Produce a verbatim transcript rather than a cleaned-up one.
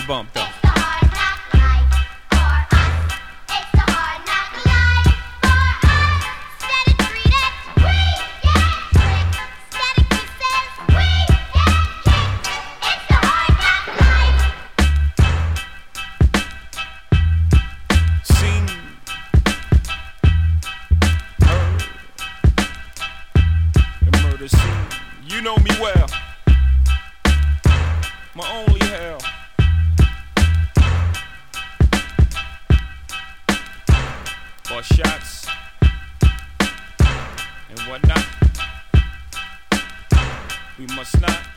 the bump though. You know me well, my only hell. For shots and whatnot, we must not